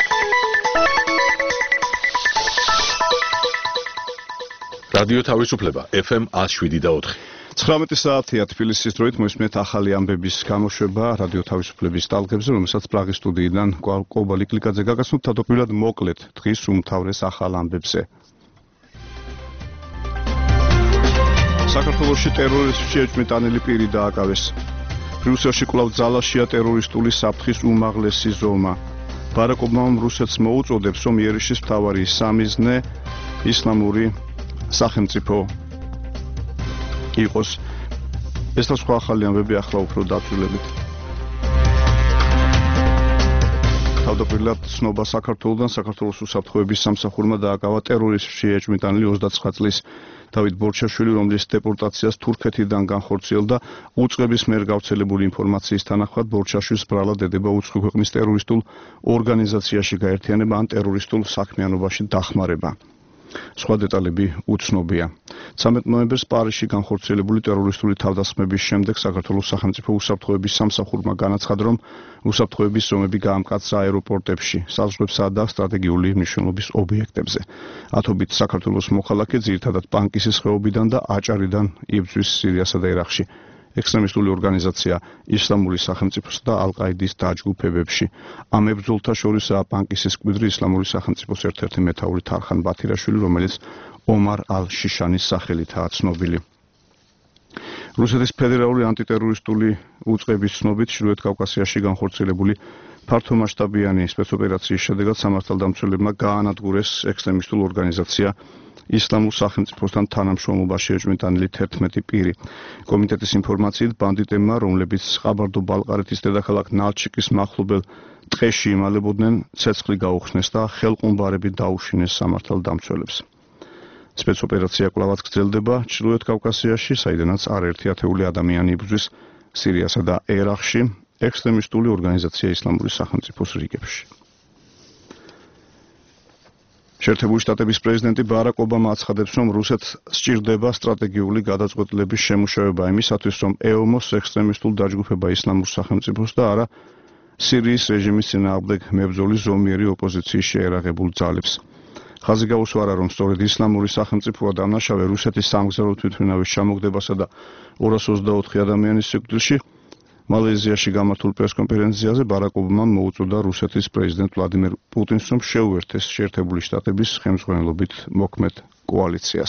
რადიო თავისუფლება FM 107.4 19 საათია თბილისის დროით მოისმენთ ახალი ამბების გამოშვება რადიო თავისუფლების ტალღებზე, რომელსაც პრაღის სტუდიიდან კობა ლიკლიკაძე გაგაცნობთ თავდაპირველად მოკლედ დღის უმთავრეს ახალ ამბებზე. საქართველოში ტერორისტებში ეჭვმიტანილი პირი დააკავეს. ბრიუსელში კვლავ ძალაშია ტერორისტული საფრთხის უმაღლესი ზომა. ბარაკ ობამამ რუსეთს მოუწოდებს, რომ იერიშის მთავარი სამიზნე ისლამური სახელმწიფო იყოს. ეს და სხვა ახალი ამბები ახლა უფრო დაწვრილებით. თავდაპირველად ცნობა საქართველოდან საქართველოს უსაფრთხოების სამსახურმა დააკავა ტერორისტებში ეჭვმიტანილი 29 წლის დავით ბორჩაშვილი, რომლის დეპორტაციას თურქეთიდან განხორციელდა უწყების მიერ გავრცელებული ინფორმაციის თანახმად ბორჩაშვილს ბრალად ედება უცხო ქვეყნის ტერორისტულ ორგანიზაციაში გაერთიანება ან ტერორისტულ საქმიანობაში დახმარება. სხვა დეტალები უცნობია. 13 ნოემბერს პარიზში განხორციელებული ტერორისტული თავდასხმების შემდეგ საქართველოს სახელმწიფო უსაფრთხოების სამსახურმა განაცხადა, რომ უსაფრთხოების ზომები გაამკაცრა აეროპორტებში, საზღვრებსა და სტრატეგიული მნიშვნელობის ობიექტებზე. ათობით საქართველოს მოქალაქე ძირითადად პანკისის ხეობიდან და აჭარიდან იბრძვის სირიასა და ერაყში. ექსტრემისტული ორგანიზაცია ისლამური სახელმწიფოს და ალ-ყაიდის დაჯგუფებებში. ამ ებრძოლთა შორისაა პანკისის მკვიდრი ისლამური სახელმწიფოს ერთ-ერთი მეთაური თარხან ბათირაშვილი, რომელიც ომარ ალ-შიშანის სახელითაა ცნობილი. რუსეთის ფედერალური ანტიტერორისტული უწყების ცნობით ჩრდილოეთ კავკასიაში განხორციელებული ფართომასშტაბიანი სპეცოპერაციის შედეგად სამართალდამცველებმა გაანადგურეს ექსტრემისტულ ორგანიზაცია ისლამურ სახელმწიფოსთან თანამშრომლობაში ეჭვმიტანილი 11 პირი. კომიტეტის ინფორმაციით ბანდიტებმა, რომლებიც ყაბარდო-ბალყარეთის დედაქალაქ ნალჩიკის მახლობელ ტყეში იმალებოდნენ, ცეცხლი გაუხსნეს და ხელყუმბარებით დაუშინეს სამართალდამცველებს. სპეცოპერაცია კვლავაც გრძელდება ჩრდილოეთ კავკასიაში, საიდანაც არაერთი ათეული ადამიანი იბრძვის სირიასა და ერაყში ექსტრემისტული ორგანიზაცია ისლამური სახელმწიფოს რიგებში. შეერთებული შტატების პრეზიდენტი ბარაკ ობამა აცხადებს, რომ რუსეთს სჭირდება სტრატეგიული გადაწყვეტილების შემუშავება იმისათვის, რომ ეომოს ექსტრემისტულ დაჯგუფება ისლამურ სახელმწიფოს და არა სირიის რეჟიმის წინააღმდეგ მებრძოლი ზომიერი ოპოზიციის შეერაღებულ ძალებს. ხაზი გაუსვარა, რომ სწორედ ისლამური სახელმწიფოა დამნაშავე რუსეთის სამგზავრო თვითმფრინავის ჩამოგდებასა და 224 ადამიანის სიკვდილში. მალაიზიაში გამართულ პრესკონფერენციაზე ბარაკ ობამამ მოუწოდა რუსეთის პრეზიდენტ ვლადიმერ პუტინს, რომ შეუერთეს შეერთებული შტატების ხელმძღვანელობით მოქმედ კოალიციას.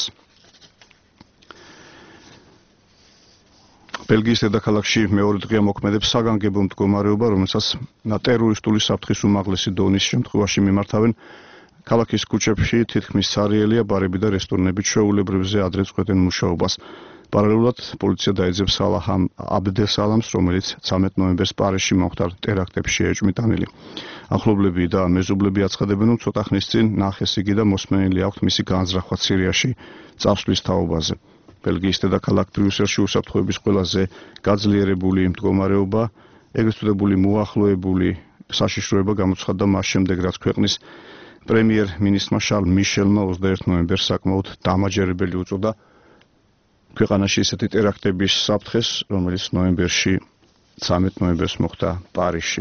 ბელგიის დედაქალაქში მეორე დღეა მოქმედებს საგანგებო მდგომარეობა, რომელსაც ტერორისტული საფრთხის უმაღლესი დონის შემთხვევაში მიმართავენ. ქალაქის ქუჩებში თითქმის სარიელია ბარები და რესტორნები ჩვეულებრივზე ადრე წყვეტენ მუშაობას. პარალელურად პოლიცია დაეძებს სალაჰ აბდესალამს, რომელიც 13 ნოემბერს პარიზში მომხდარ ტერაქტებში ეჭვმიტანილი. ახლობლები და მეზობლები აცხადებენ, რომ ცოტა ხნის წინ ნახეს იგი და მოსმენილი აქვთ მისი განზრახვა სირიაში წავსვლის თაობაზე. ბელგიის დედაქალაქ ბრიუსელში უსაფრთხოების ყველაზე გაძლიერებული მდგომარეობა, ეგრეთ წოდებული მოახლოებული საშიშროება გამოცხადდა მას შემდეგ, რაც ქვეყნის პრემიერ-მინისტრმა შარლ მიშელმა 21 ნოემბერს საკმაოდ დამაჯერებელი უწოდა ქვეყანაში ისეთი ტერაქტების საფრთხეს, რომელიც 13 ნოემბერს მოხდა პარიზში.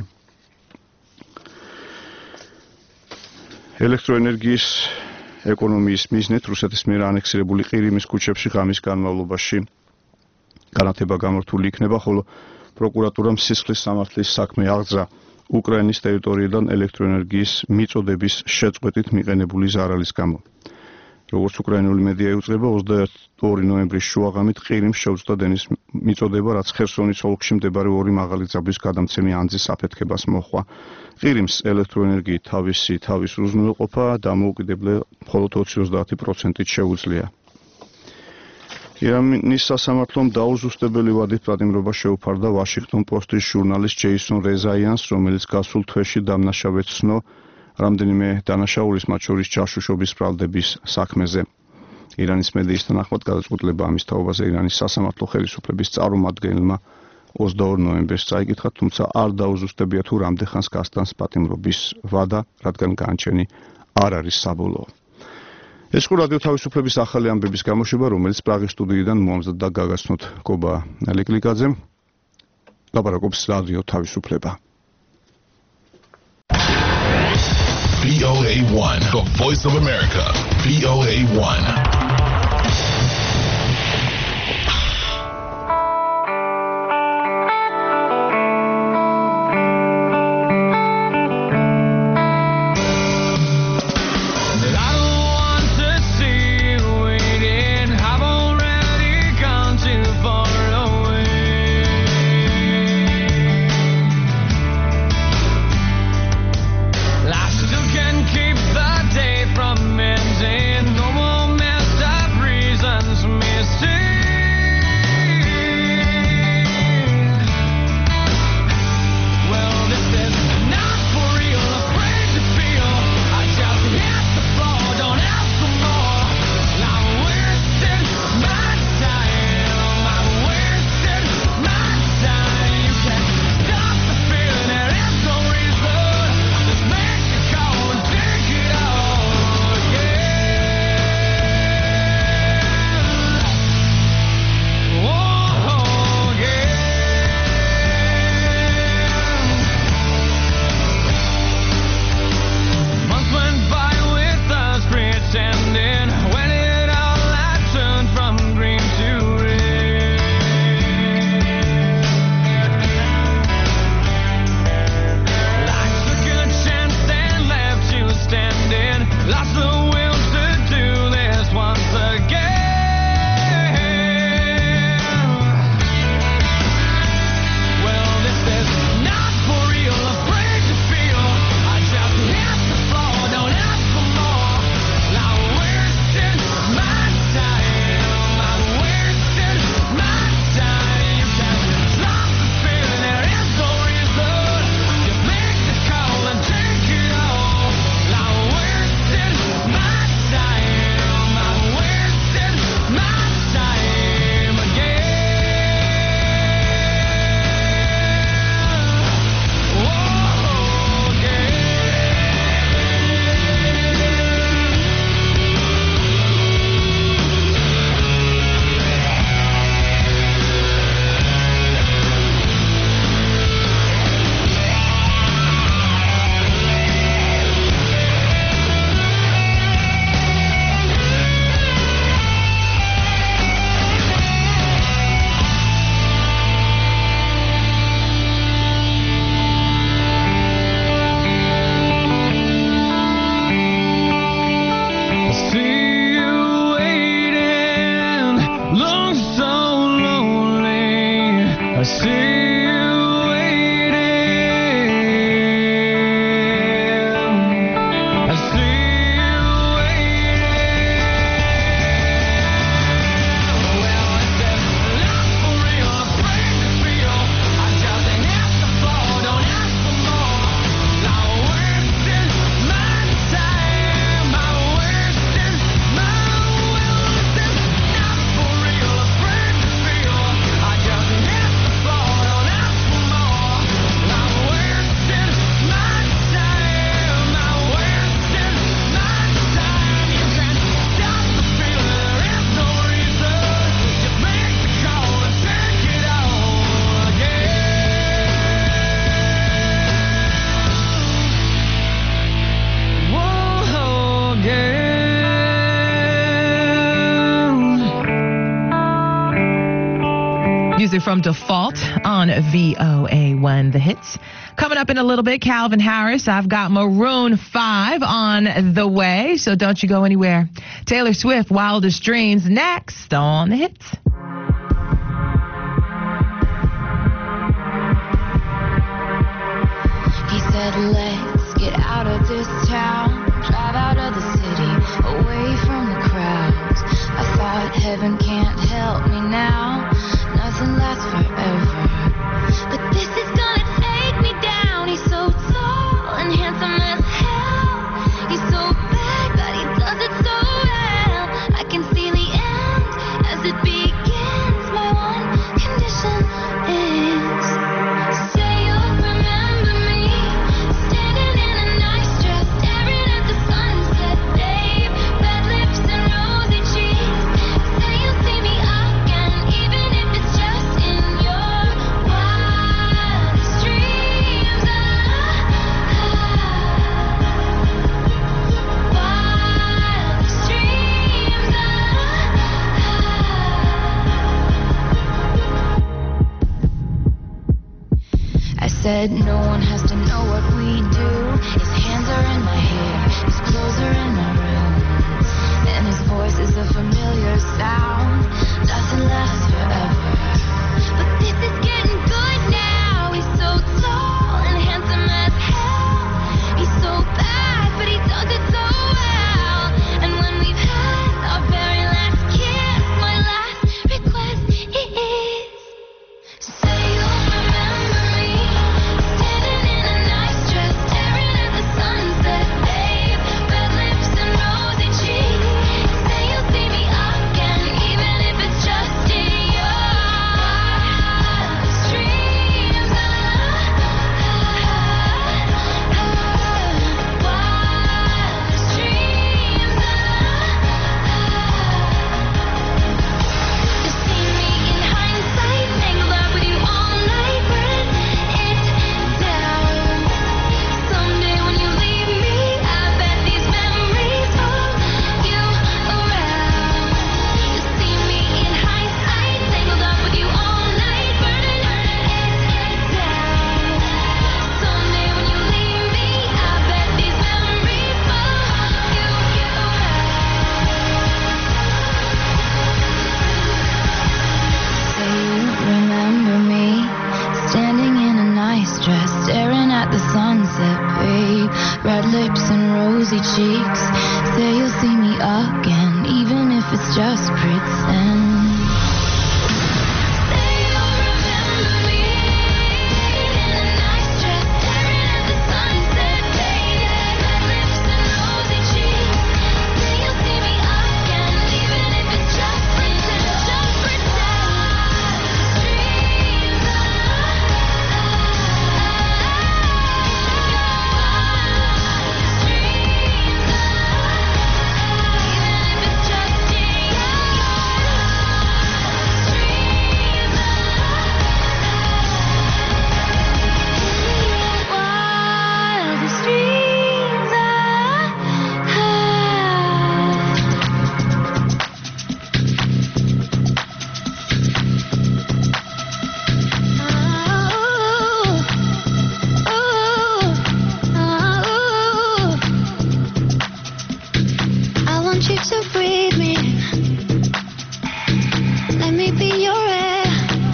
ელექტროენერგიის ეკონომიის მიზნით რუსეთის მიერ ანექსირებული ყირიმის ქუჩებში ღამის განმავლობაში განათება გამართული იქნება, ხოლო პროკურატურამ სისხლის სამართლის საქმე აღძრა უკრაინის ტერიტორიიდან ელექტროენერგიის მიწოდების შეწყვეტით მიყენებული ზარალის გამო. როგორც უკრაინული მედია იუწყება, 22 ნოემბრის შუაღამით ყირიმს შეუწყდა დენის მიწოდება, რაც ხერსონის ოლქში მდებარე ორი მაღალი ძაბვის გადამცემი ანძის აფეთქებას მოჰყვა. ყირიმს ელექტროენერგიით თავის უზრუნველყოფა დამოუკიდებლად მხოლოდ 20-30%-ით შეუძლია. ირანის სასამართლომ დაუზუსტებელი ვადით პატიმრობა შეუფარდა ვაშინგტონ პოსტის ჟურნალისტ ჯეისონ რეზაიანს, რომელიც გასულ თვეში დამნაშავედ ცნო რამდენიმე დანაშაულის, მათ შორის ჯაშუშობის ბრალდების საქმეზე. ირანის მედიის თანახმად გადაწყვეტილება ამის თაობაზე ირანის სასამართლო ხელისუფლების წარმომადგენელმა 22 ნოემბერს წაიკითხა, თუმცა არ დაუზუსტებია თუ რამდენ ხანს გასტანს პატიმრობის ვადა, რადგან განჩენი არ არის საბოლოო. ეს იყო რადიო თავისუფლების ახალი ამბების გამოშვება, რომელიც პრაღის სტუდიიდან მოამზადდა გაგაცნოთ კობა ლიკლიკაძემ. ლაპარაკობს რადიო თავისუფლება. VOA1, the voice of America. VOA1. Music from Default on VOA1 The Hits. Coming up in a little bit, Calvin Harris. I've got Maroon 5 on the way, so don't you go anywhere. Taylor Swift, Wildest Dreams, next on The Hits. He said, let's get out of this town, drive out of the city, away from the crowds. I thought heaven can't help me now, nothing lasts forever. But this is gonna take me down. He's so tall and handsome as hell. He's so bad, but he does it so well. I can see the end as it begins. My one condition is, say you'll remember me, standing in a nice dress, staring at the sunset, babe. Red lips and rosy cheeks. Say you'll said no one has to know what we do. His hands are in my hair, his clothes are in my room, and his voice is a familiar sound. Nothing lasts forever, but this is getting good now. He's so tall and handsome as hell. He's so bad, but he does it so well. And when we've had our very last kiss, my last request is, say you'll remember me, standing in a nice dress, staring at the sunset, babe. Red lips and rosy cheeks. Say you'll see me again, even if it's just in your dreams. Wildest dreams. You've seen me in hindsight, tangled up with you all night, burn it down. Someday when you leave me, I bet these memories follow you around. You've seen me in hindsight, tangled up with you all night, burning it down. Someday when you leave me, I bet these memories follow you around. Say you remember me, standing in a nice dress, staring at the sunset, babe. Red lips and rosy cheeks. Say you'll see me again, even if it's just pretend. Say you'll remember me, in a nice dress, staring at the sunset, babe. Red lips and rosy cheeks. Say you'll see me again, even if it's just pretend, just pretend. Dreams. I want you to breathe me. Let me be your air.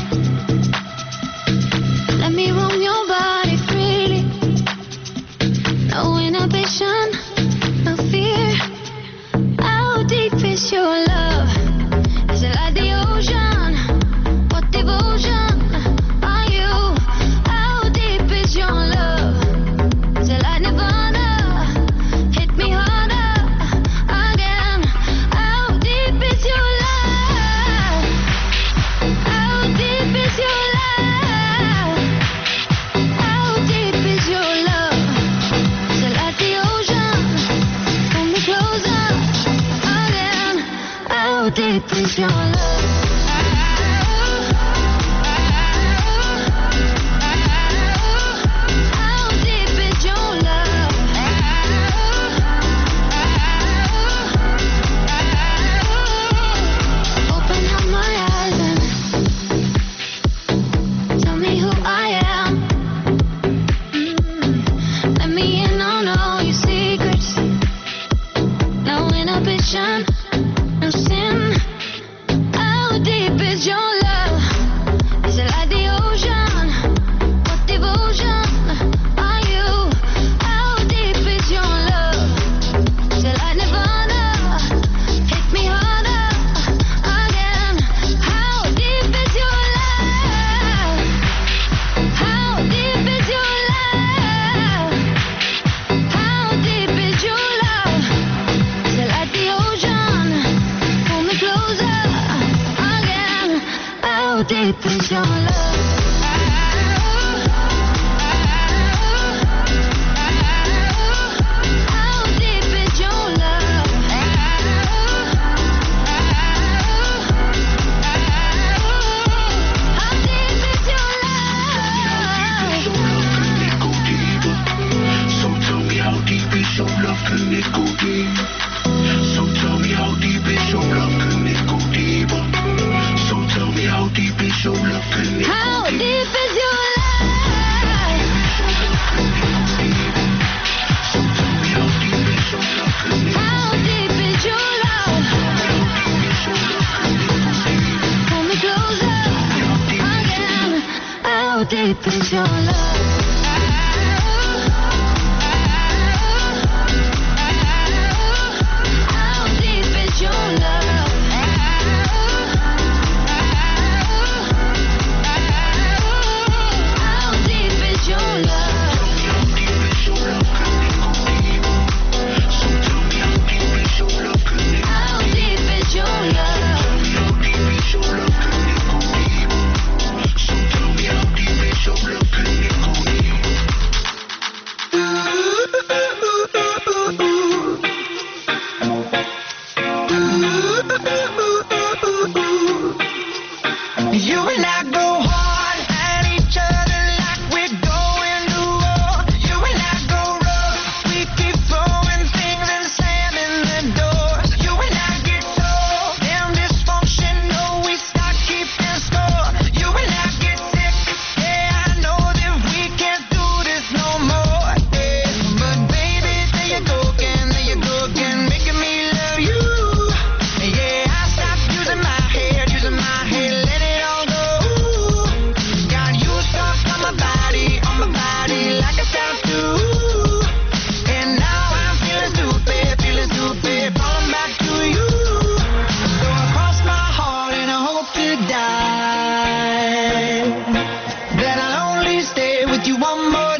Let me roam your body freely. No inhibition, no fear. How deep is your love? Is it like the ocean? What devotion are you? How deep is your love? Is it like Nirvana? Hit me harder again. How deep is your love? How deep is your love? How deep is your love? Is it like the ocean? Pull me closer again. How deep is your love? How deep is your love? Open up my eyes and tell me who I am. Let me in on all your secrets. No inhibition, no sin. How deep is your love? Is it like the ocean? What devotion are you? How deep is your love? Is it like Nirvana? Hit me harder again. How deep is your love? How deep is your love? How deep is your love? Is it like the ocean? Pull me closer again. How deep is your love? How deep is your love? How deep is your love? So tell me how deep is your love, can it go deep? So tell me how deep is your love, can it go deeper? So tell me how deep is your love, can it go How deep? deep is your love? your love? How deep is your love? How deep is your love? How deep is your love? Can it go deep? So tell me how deep is your love? Can it How deep is your love? How deep is your love? Can it go deep? So tell me how deep is your love? Can it go deep? You and I go hard at each other like we're going to war. You and I go rough, we keep throwing things and slamming the doors. You and I get so damn dysfunctional, we start keeping score. You and I get sick, yeah, I know that we can't do this no more. Yeah. But baby, there you go again, making me love you. Yeah, I stopped using my head, let it all go. Got you stuck on my body like a tattoo. And now I'm feeling stupid, falling back to you. So I cross my heart and I hope to die, that I'll only stay with you one more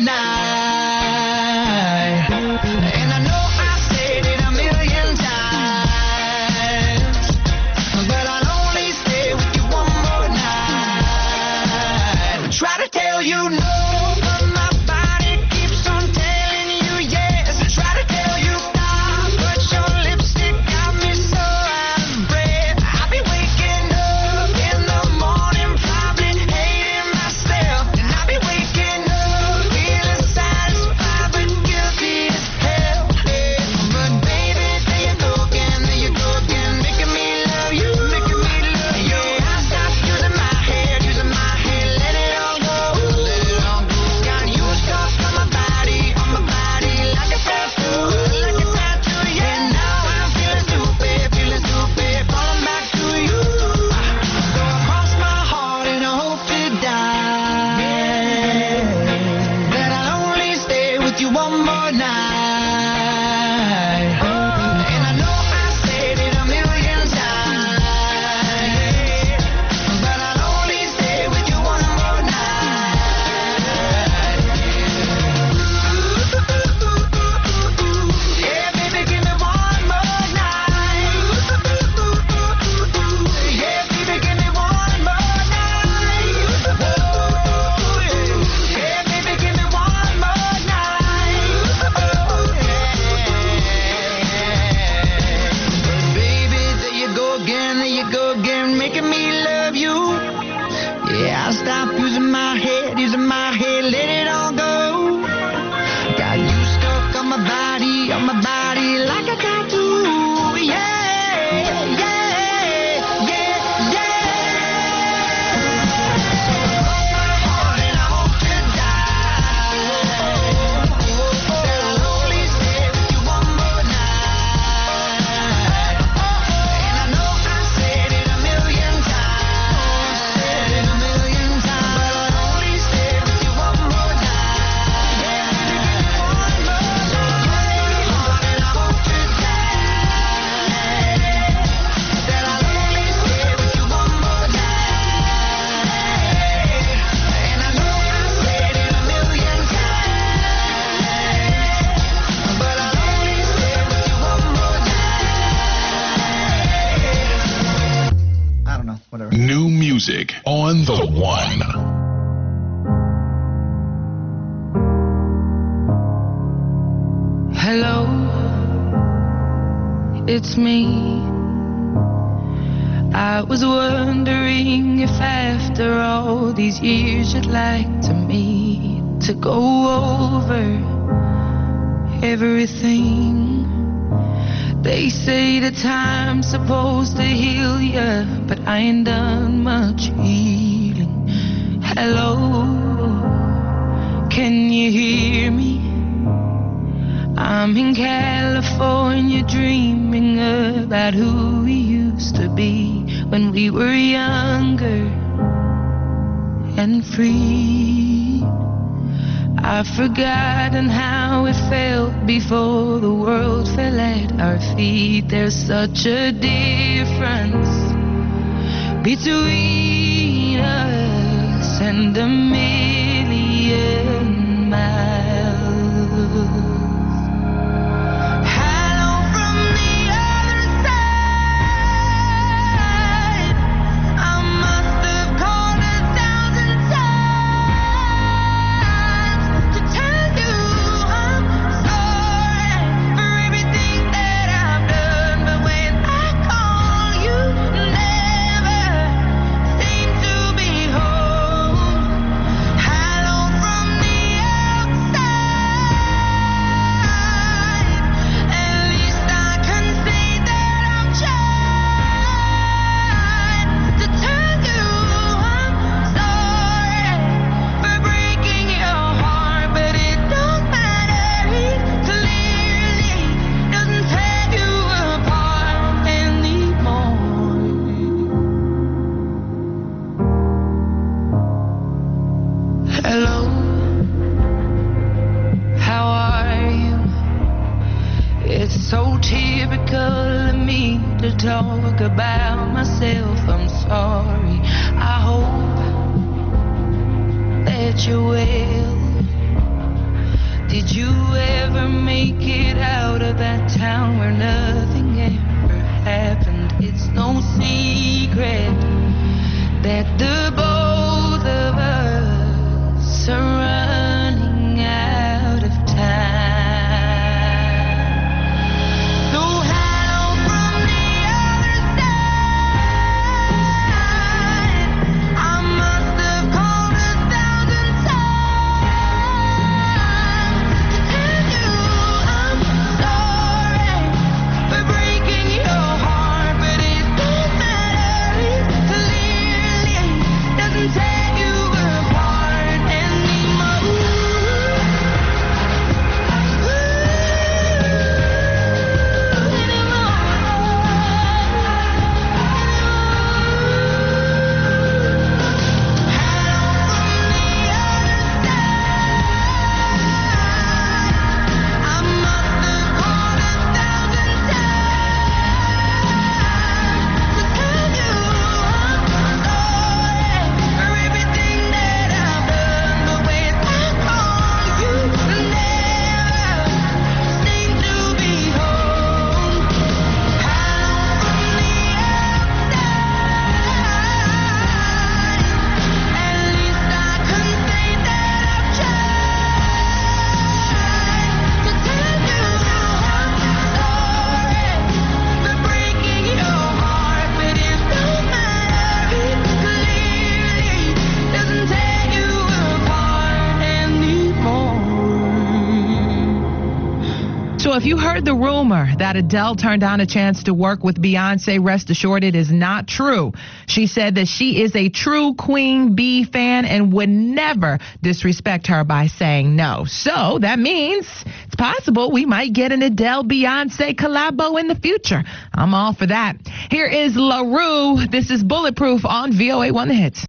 night. And I know I said it a million times, but I'll only stay with you one more night. Try to tell you no, but my body keeps on telling you yes. Try to tell you stop, but your lipstick got me so out of breath. I'll be waking up in the morning, probably hating myself. And I'll be waking up feeling satisfied but guilty as hell. But baby, there you go again, making me love you. Yeah, I stopped using my head, let it all go. Got you stuck on my body like a tattoo. Yeah, now I'm feeling stupid, falling back to you. So I cross my heart and I hope to die, that I'll only stay with you one more night. And I know I said it a million times, but I'll only stay with you one more night. Yeah, baby, give me one more night. Yeah, baby, give me one more night. Yeah, baby, give me one more night. Baby, there you go again, making me love you. Yeah, I stopped using my head, let it all go. Got you stuck on my body like a tattoo. Yeah, yeah, yeah, yeah. So cross my heart and I hope to die, that I'll only stay with you one more night. And I know I said it a million times, but I'll only stay with you one more night. Yeah, baby, give me one more night. Heart and I hope to die, that I'll only stay with you one more night. And I know I said it a million times, but I'll only stay with you one more night. I don't know, whatever. New music on the one. Hello, it's me. I was wondering if after all these years you'd like to meet to go over everything. They say the time's supposed to heal ya, but I ain't done much healing. Hello, can you hear me? I'm in California dreaming about who we used to be when we were younger and free. I've forgotten how it felt before the world fell at our feet. There's such a difference between us and a million miles. Hello from the other side. I must have called 1,000 times to tell you I'm sorry for everything that I've done. But when I call, you never seem to be home. Hello from the outside. At least I can say that I've tried to tell you I'm sorry for breaking your heart, but it don't matter. It clearly doesn't tear you apart anymore. Hello, how are you? It's so typical of me to talk about myself. I'm sorry. I hope that you're well. Did you ever make it out of that town where nothing ever happened? It's no secret that the both of us are running out of time. So hello from the other side. I must have called 1,000 times to tell you I'm sorry for breaking your heart, but it don't matter. It clearly doesn't tear you apart anymore. So if you heard the rumor that Adele turned down a chance to work with Beyonce, rest assured it is not true. She said that she is a true Queen Bee fan and would never disrespect her by saying no. So that means it's possible we might get an Adele-Beyonce collabo in the future. I'm all for that. Here is LaRue. This is Bulletproof on VOA1 The Hits.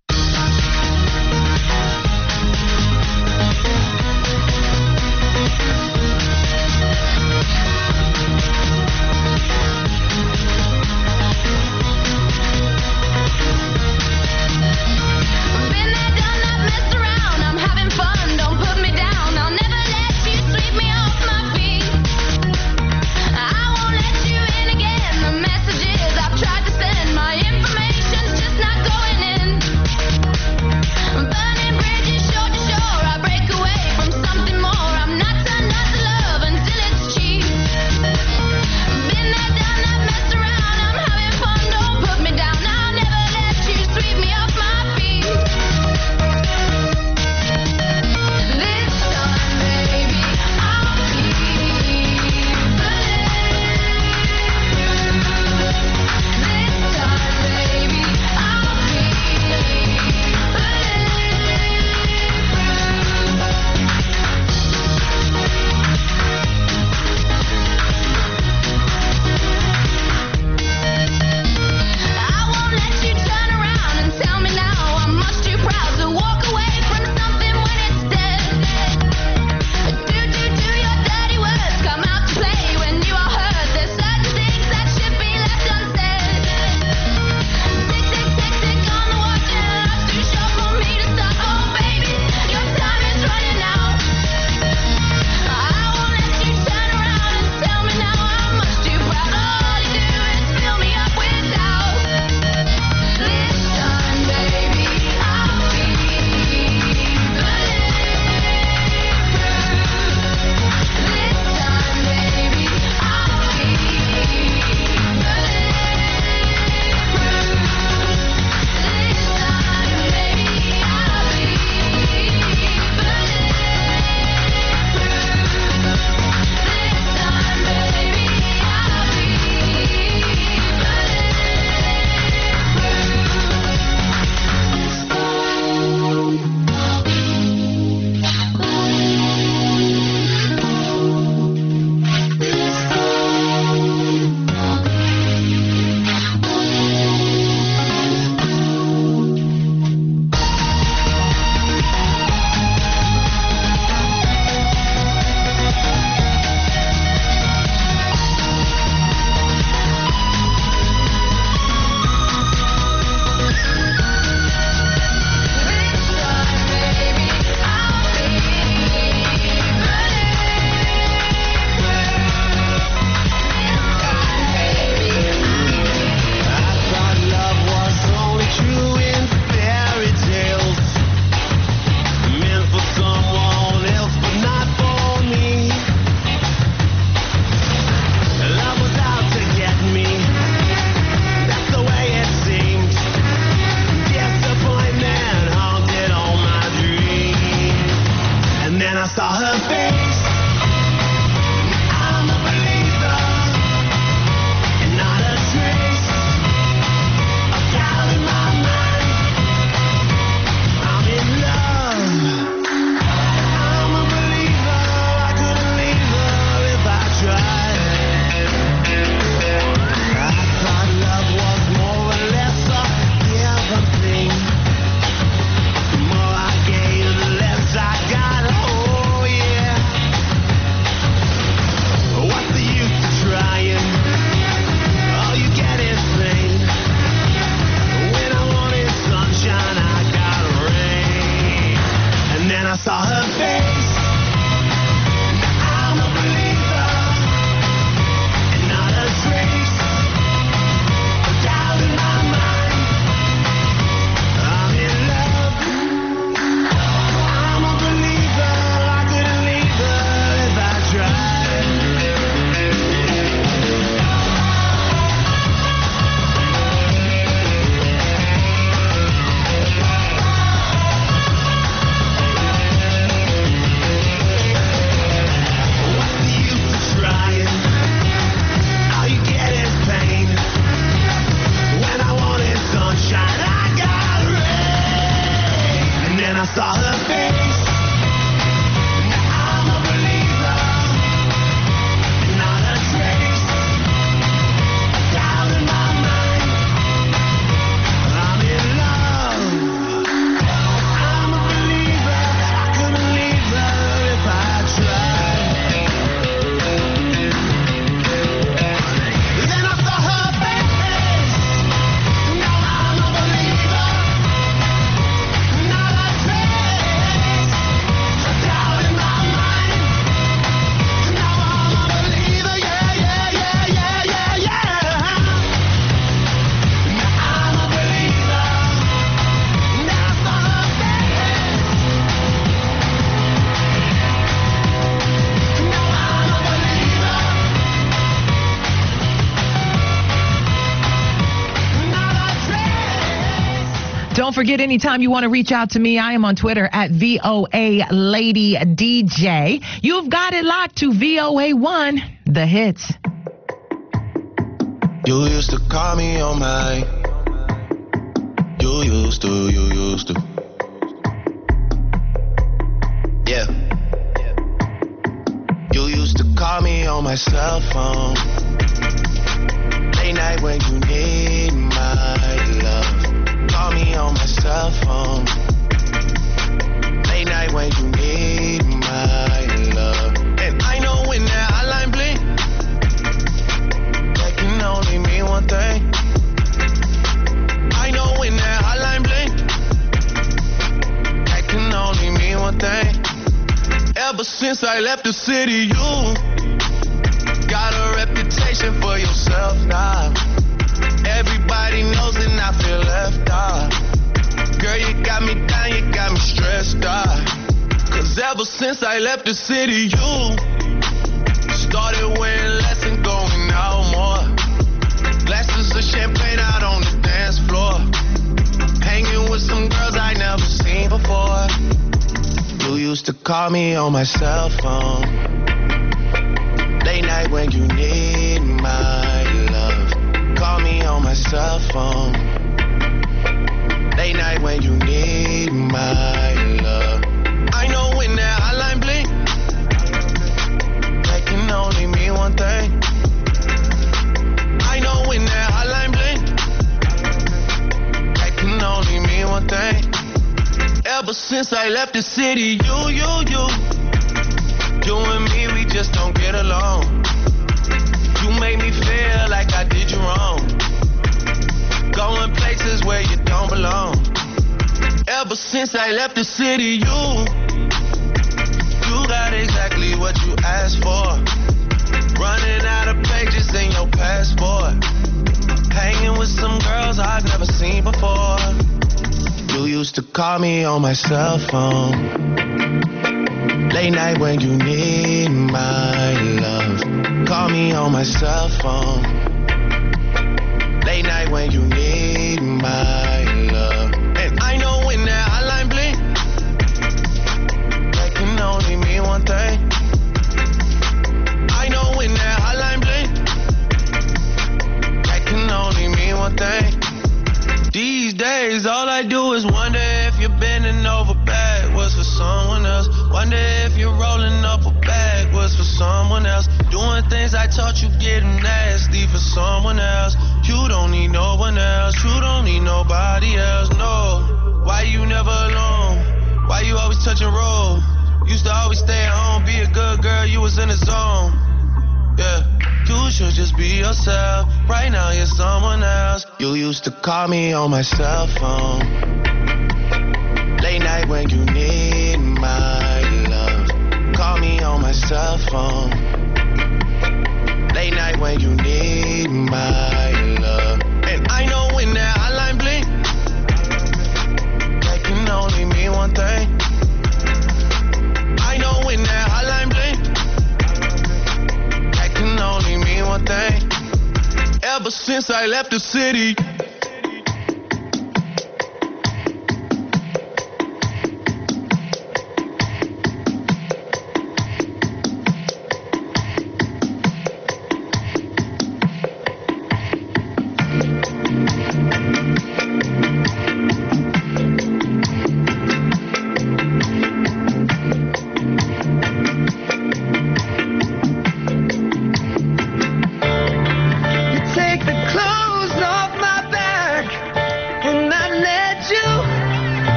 Been there, done that, messed around. I'm having fun. Don't put me down. I'll never let you sweep me off my feet. I won't let you in again. The messages I've tried to send, my information's just not going in. don't forget, anytime you want to reach out to me, I am on Twitter at VOA Lady DJ. You've got it locked to VOA1, the hits. You used to call me on my. You used to. Yeah. You used to call me on my cell phone. Late night when you need my love. Call me on my cell phone. Late night when you need my love. And I know when that hotline blink, that can only mean one thing. I know when that hotline blink, that can only mean one thing. Ever since I left the city, you got a reputation for yourself now. Everybody knows and I feel left out. Girl, you got me down, you got me stressed out. Cause ever since I left the city, you started wearing less and going out more. Glasses of champagne out on the dance floor. Hanging with some girls I never seen before. You used to call me on my cell phone. Late night when you need my love. Call me on my cell phone. Late night when you need my love. I know when that hotline blink, that can only mean one thing. I know when that hotline blink, that can only mean one thing. Ever since I left the city, you and me, we just don't get along. You made me feel like I did you wrong. Going places where you don't belong. Ever since I left the city, you got exactly what you asked for. Running out of pages in your passport. Hanging with some girls I've never seen before. You used to call me on my cell phone. Late night when you need my love. Call me on my cell phone. Late night when you need my love. And I know when that hotline blink, that can only mean one thing. I know when that hotline blink, that can only mean one thing. These days, all I do is wonder if you're bending over backwards for someone else. Wonder if you're rolling up a backwards for someone else. Doing things I taught you getting nasty for someone else. You don't need no one else. You don't need nobody else, no. Why you never alone? Why you always touch and roll? Used to always stay at home, be a good girl, you was in the zone. Yeah. You should just be yourself. Right now you're someone else. You used to call me on my cell phone. Late night when you need my love. Call me on my cell phone. Late night when you need my love. And I know when that hotline blink, that can only mean one thing. I know when that hotline blink, can only mean one thing. Ever since I left the city. Take the clothes off my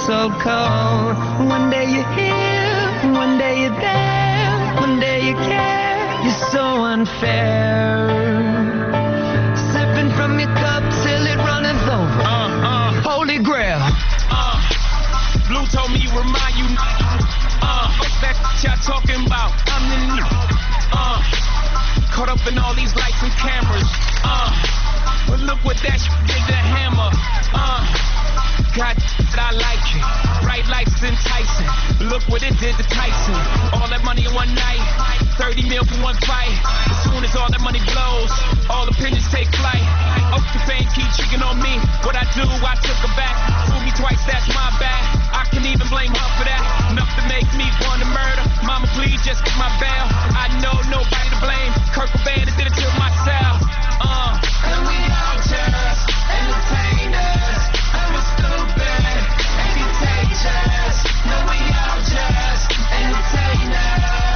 so cold. One day you're here, one day you're there, one day you care. You're so unfair. Sipping from your cup till it runneth over. Holy Grail. Blue told me remind you. That y'all talking about. I'm the new. Caught up in all these lights and cameras. But look what that did to Hammer. God, I like it. Bright lights enticing. Look what it did to Tyson. All that money in one night. 30 mil for one fight. As soon as all that money blows, all opinions take flight. The fame keep cheating on me. What I do, I took her back. Fool me twice, that's my bad. I can even blame her for that. Enough to make me want to murder. Mama, please just get my bail. I know nobody to blame. Kurt Cobain did it to myself. And we all just entertainers. And we're stupid and contagious. No, we all just entertainers.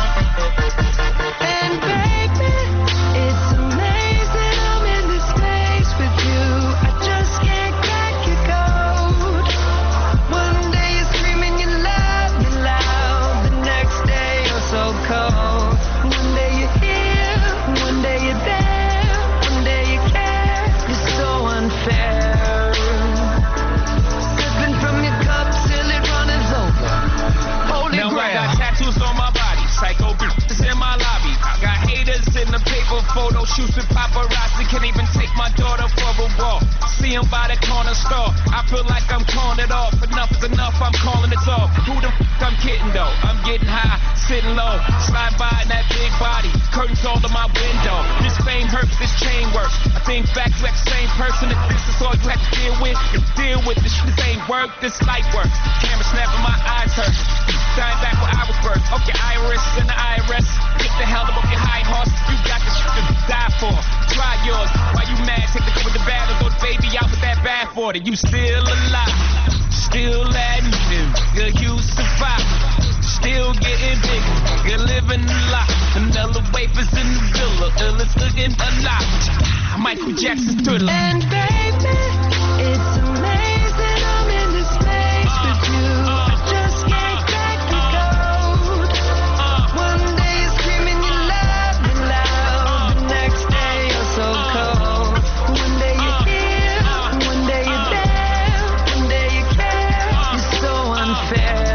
And baby, it's amazing I'm in this space with you. I just can't crack your code. One day you're screaming you love me loud. The next day you're so cold. One day you're here, one day you're there, one day you care. You're so unfair. Sipping from your cup till it runneth over. Holy Now Grail. I got tattoos on my body. Psycho bitches in my lobby. I got haters in the paper photo shoots with paparazzi. Can't even take my daughter for a walk. See him by the corner store. I feel like I'm calling it off. Enough is enough, I'm calling it off. Who the f*** I'm kidding though? I'm getting high, sitting low. Slide by in that big body. Curtains all to my window. This fame hurts, this chain works. I think back to that same person. If this is all you have to deal with, you deal with this. This ain't work, this light work. Camera snapping, my eyes hurt. Dying back where I was birthed. Okay, Iris and the IRS. Get the hell up off your high horse. You got the shit to die for. Try yours. Why you mad? Take the good with the bad and throw the baby out with that bad for it. You still alive. Still admitting. Good, you survive. Still getting bigger. You're living a lot. Vanilla wafers in the villa. Illest looking alive. Michael Jackson's Thriller. And baby, it's amazing I'm in this space with you. I just can't crack the code. One day you're screaming you love me loud. The next day you're so cold. One day you're here, one day you're there, one day you care. You're so unfair.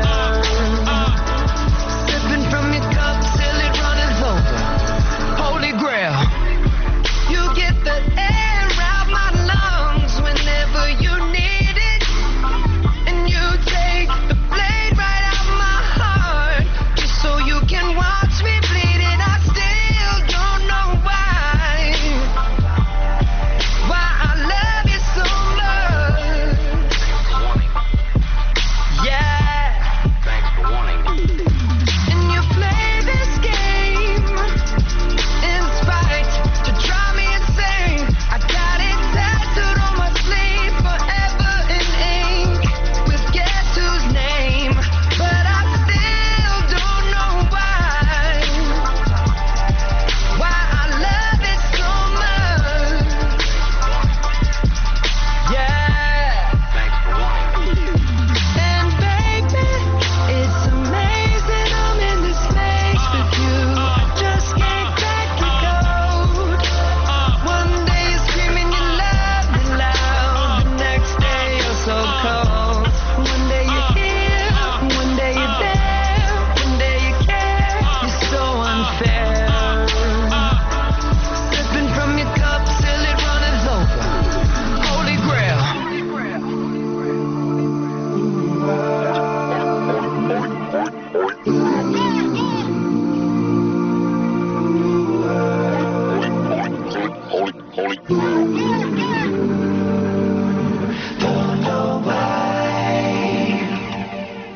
Sipping from your cup till it runneth over. Holy Grail. You get the air out my lungs whenever you need it. And you take the blade right out my heart just so you can watch me bleed it. I still don't know why I love you so much. Yeah. Thanks for warning me. And you play this game in spite to drive me insane. I got it tattooed on my sleeve forever in ink with guess whose name. But I still don't know why I love it so much. Yeah. Thanks for warning me. And baby, it's amazing I'm in this space with you. I just can't crack your code. One day you're screaming you love me loud. The next day you're so cold. One day you're here, one day you're there, one day you care. You're so unfair. Sipping from your cup till it runneth over. Holy Grail.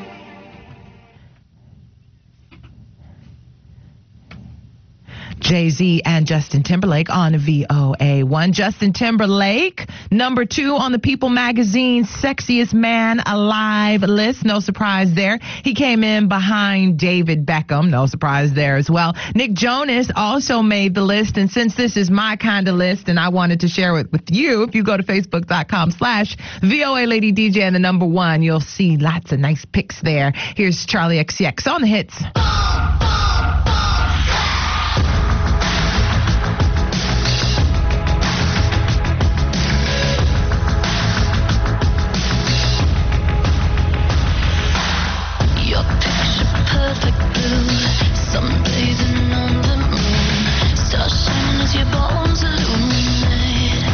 Jay-Z Jay-Z and Justin Timberlake on VOA1. Justin Timberlake, number 2 on the People Magazine's Sexiest Man Alive list. No surprise there. He came in behind David Beckham. No surprise there as well. Nick Jonas also made the list. And since this is my kind of list and I wanted to share it with you, if you go to Facebook.com/VOA Lady DJ and the number 1, you'll see lots of nice pics there. Here's Charlie XCX on the hits. Your picture perfect blue, sunbathing on the moon, stars shining as your bones illuminate.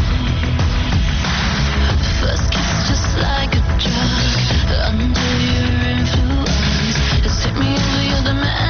First kiss just like a drug, under your influence, it's hit me over, you're the man.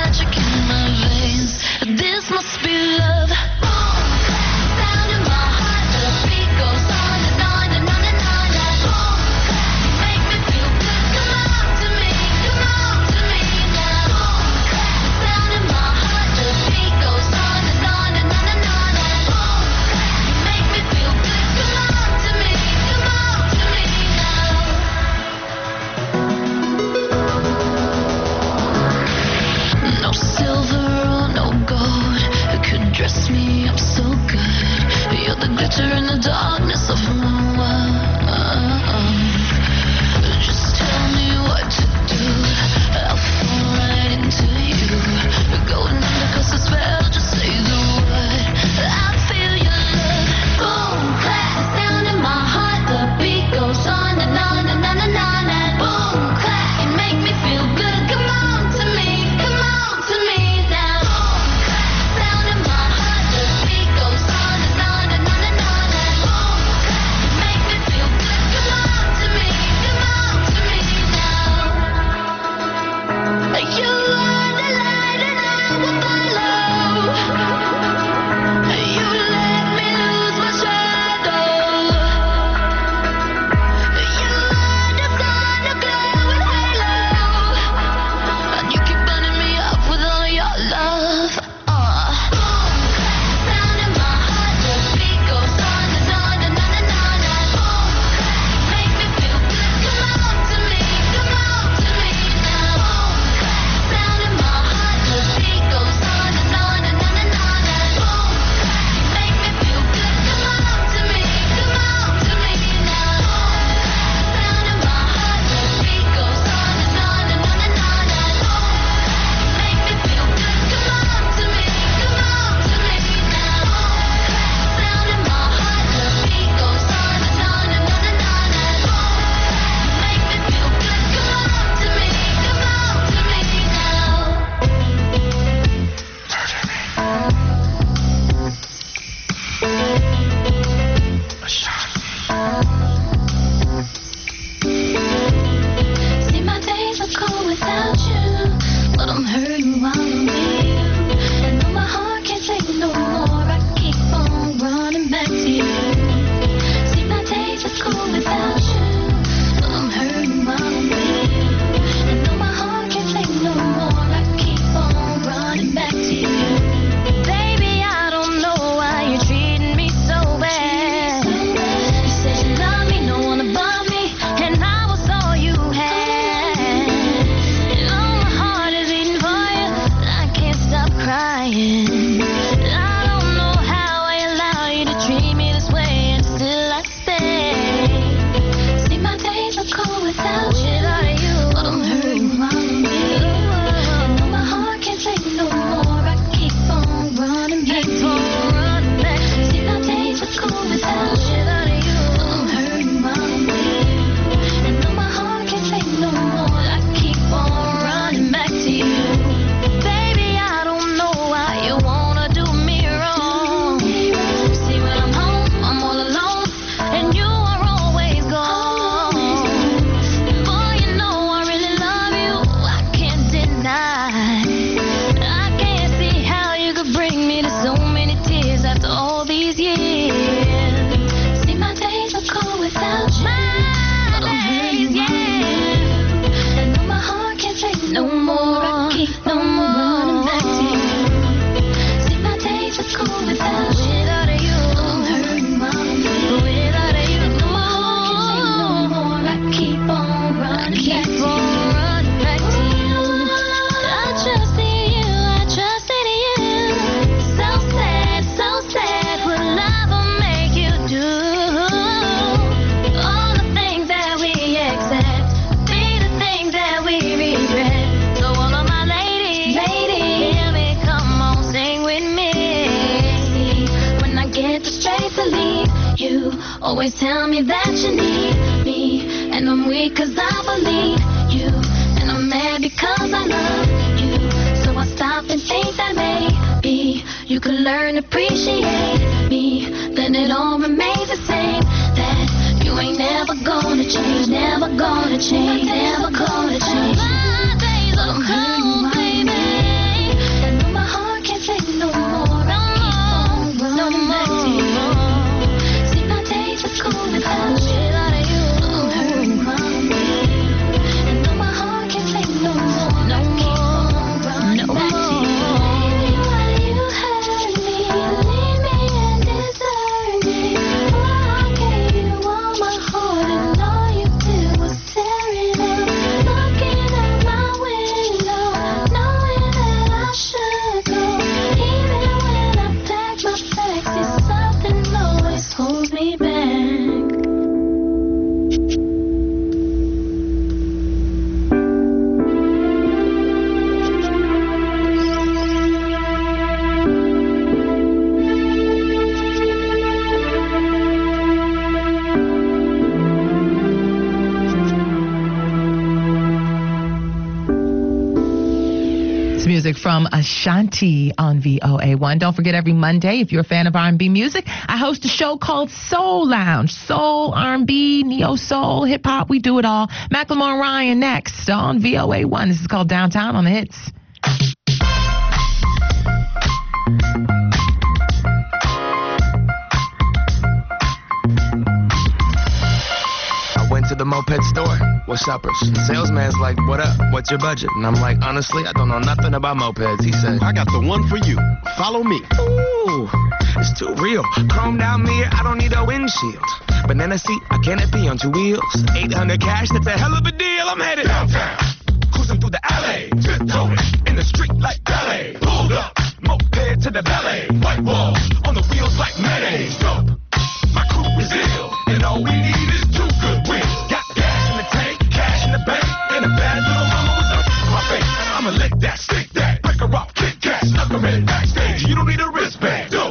always tell me that you need me, and I'm weak 'cause I believe you, and I'm mad because I love you. So I stop and think that maybe you could learn to appreciate me. Then it all remains the same. That you ain't never gonna change, never gonna change, never gonna change. My days are cold, baby. I know my heart can't take no more. No more. See, my days are cold without you. I'm hurting, mommy. I know my heart can't take no more. No more. Running back to you. Baby, why you hurt me? Leave me and desert me. I gave you all my heart and all you did was tear it up. Looking out my window, knowing that I should go. Even when I pack my bags, see something always holds me back. It's music from Ashanti on VOA1. Don't forget, every Monday, if you're a fan of R&B music, I host a show called Soul Lounge. Soul, R&B, neo-soul, hip-hop, we do it all. Macklemore and Ryan next on VOA1. This is called Downtown on the Hits. Went to the moped store. What's uppers? The salesman's like, what up? What's your budget? And I'm like, honestly, I don't know nothing about mopeds. He said, I got the one for you. Follow me. Ooh, it's too real. Chrome down mirror, I don't need a windshield. Banana seat, a canopy on two wheels. 800 cash, that's a hell of a deal. I'm headed downtown. Cruising through the alley. Tiptoeing in the street like ballet. Pulled up, moped to the valet. White walls on the wheels like mayonnaise. Dope. My crew is ill, and all we need is two good wheels. Got gas in the tank, cash in the bank, and a bad little mama with a my face. I'ma lick that, stick that, break her off, kick cash, knock her in backstage. You don't need a wristband, dope.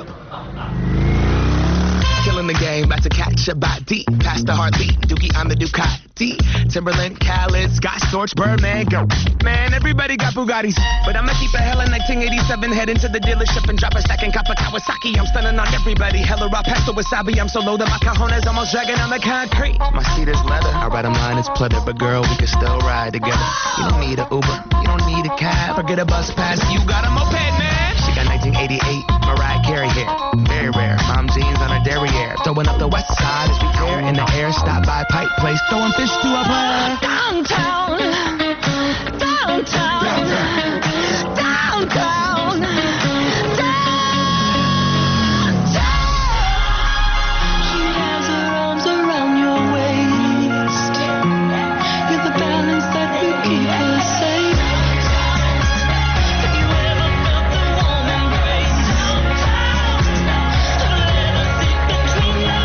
Killing the game, about to catch a body. Past the heartbeat, Dookie on the Ducati. Timberland, Khaled, Scott Storch, Birdman, go. Man, everybody got Bugattis. But I'ma keep a hella 1987, head into the dealership and drop a stack in Kappa Kawasaki. I'm stunning on everybody, hella raw pasta wasabi. I'm so low that my cajones almost dragging on the concrete. My seat is leather, I ride a line, it's pleather. But girl, we can still ride together. You don't need a Uber, you don't need a cab. Forget a bus pass, you got a moped, man. She got 1988, Mariah Carey hair. Very rare, mom jeans on her derriere. Throwing up the west side as we tear in the air. Stop by Pipe Place, throwing fish to a player. Downtown, downtown, downtown, downtown. She has her arms around your waist. You're the balance that will keep her safe. Have you ever felt the warm embrace? A little seat between your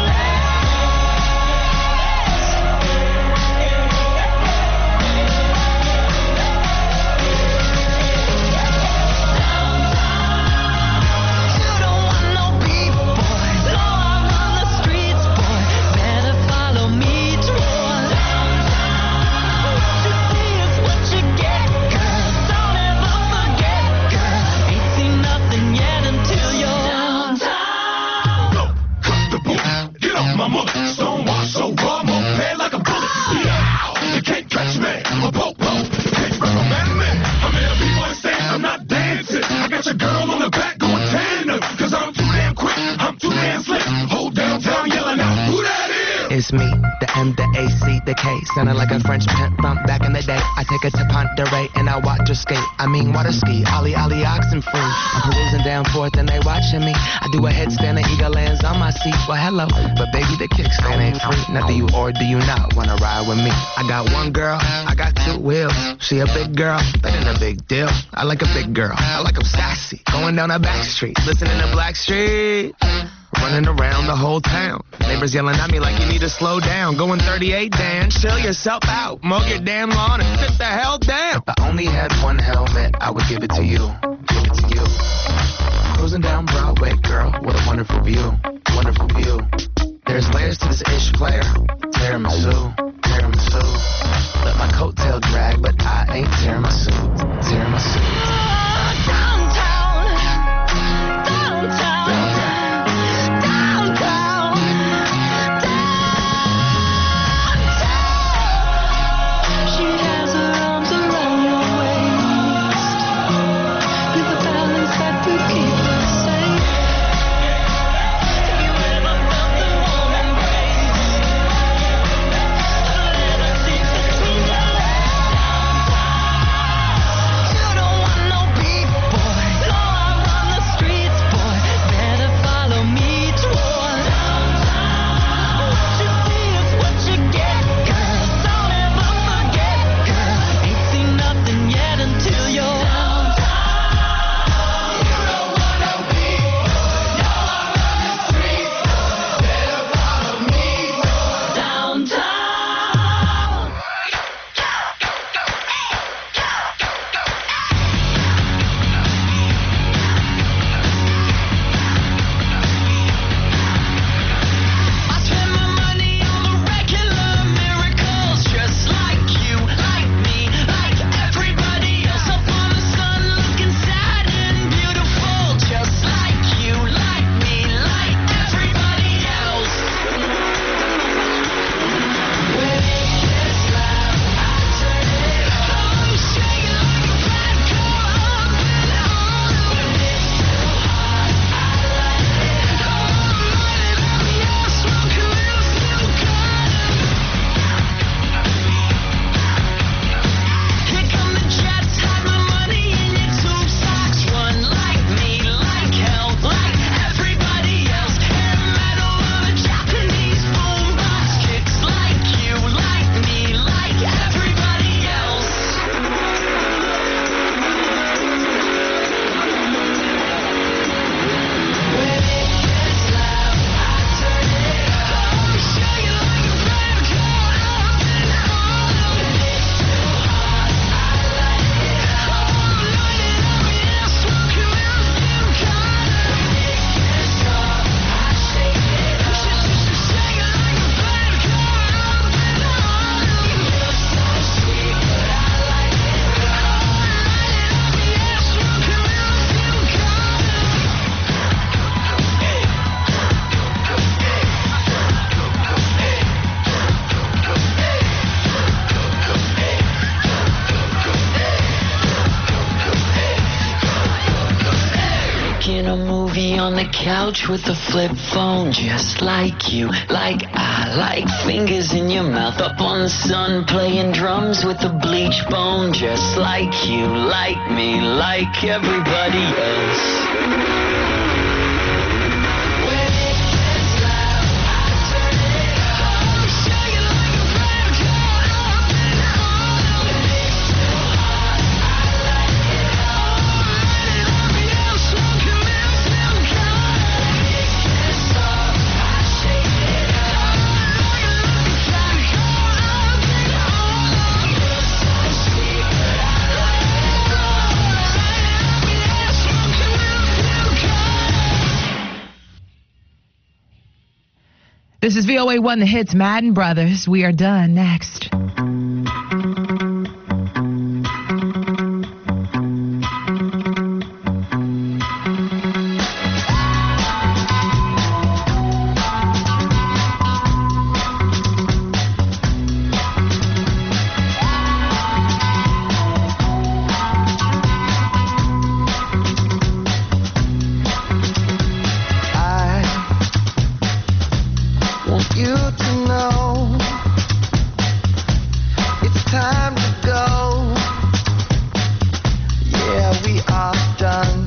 It's me, the M, the A, C, the K. Sounding like a French pimp from back in the day. I take her to Ponderay and I watch her skate. I mean water ski, ollie, oxen free. I'm perusing down Fourth and they watching me. I do a headstand and eagle lands on my seat. Well, hello, but baby, the kickstand ain't free. Now do you or do you not wanna ride with me? I got one girl, I got two wheels. She a big girl, that ain't a big deal. I like a big girl, I like 'em sassy. Going down a back street, listening to Blackstreet. Running around the whole town. Neighbors yelling at me like you need to slow down. Going 38, Dan, chill yourself out. Mow your damn lawn and sit the hell down. If I only had one helmet, I would give it to you. Give it to you. Cruising down Broadway, girl, what a wonderful view. Wonderful view. There's layers to this on the couch with a flip phone, just like you, like I like fingers in your mouth, up on the sun playing drums with a bleach bone, just like you, like me, like everybody else. This is VOA1 The Hits, Madden Brothers. We are done. Next. You to know it's time to go. Yeah, we are done.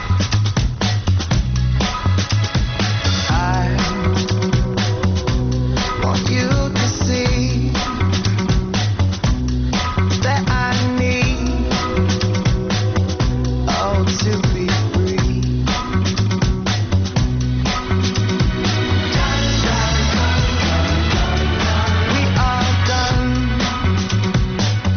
I want you to see that I need to be free. We are done.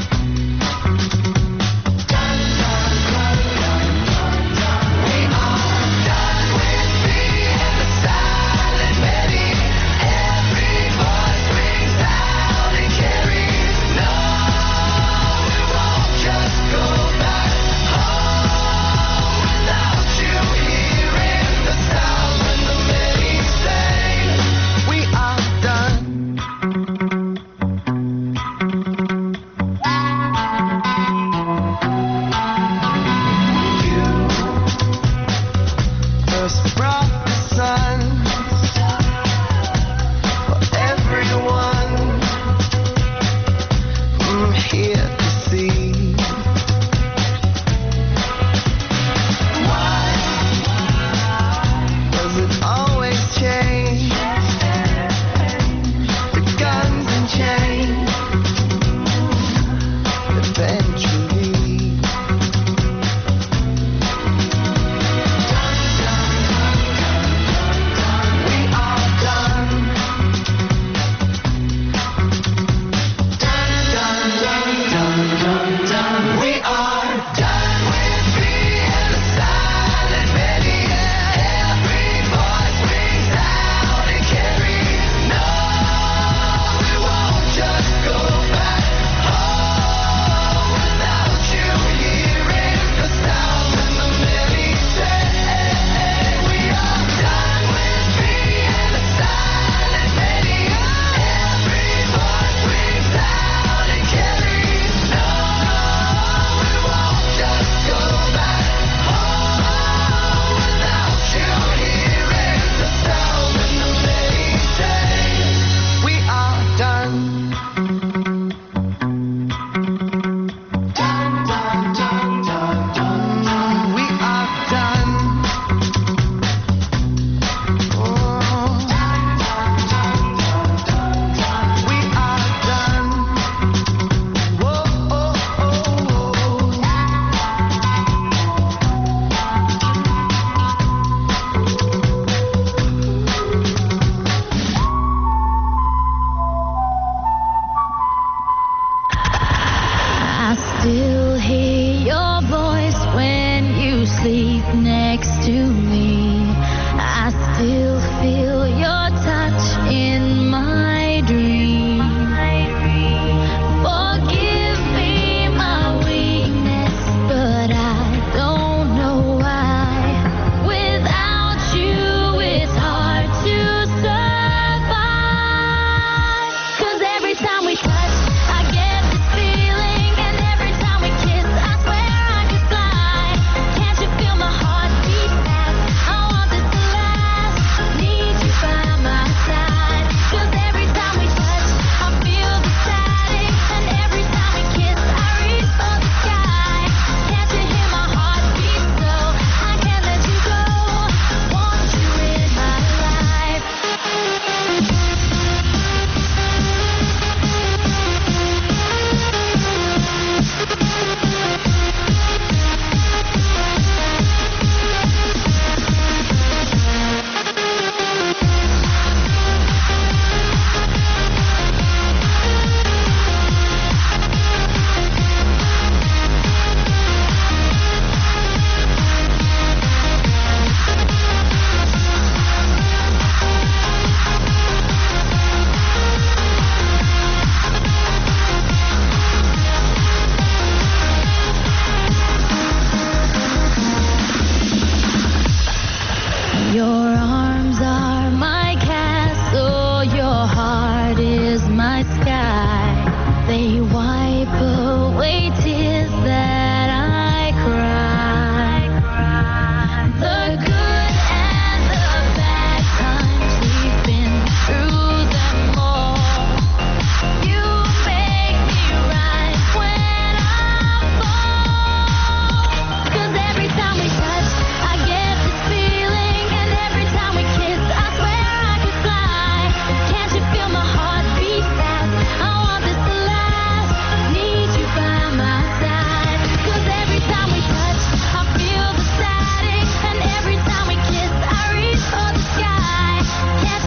say you want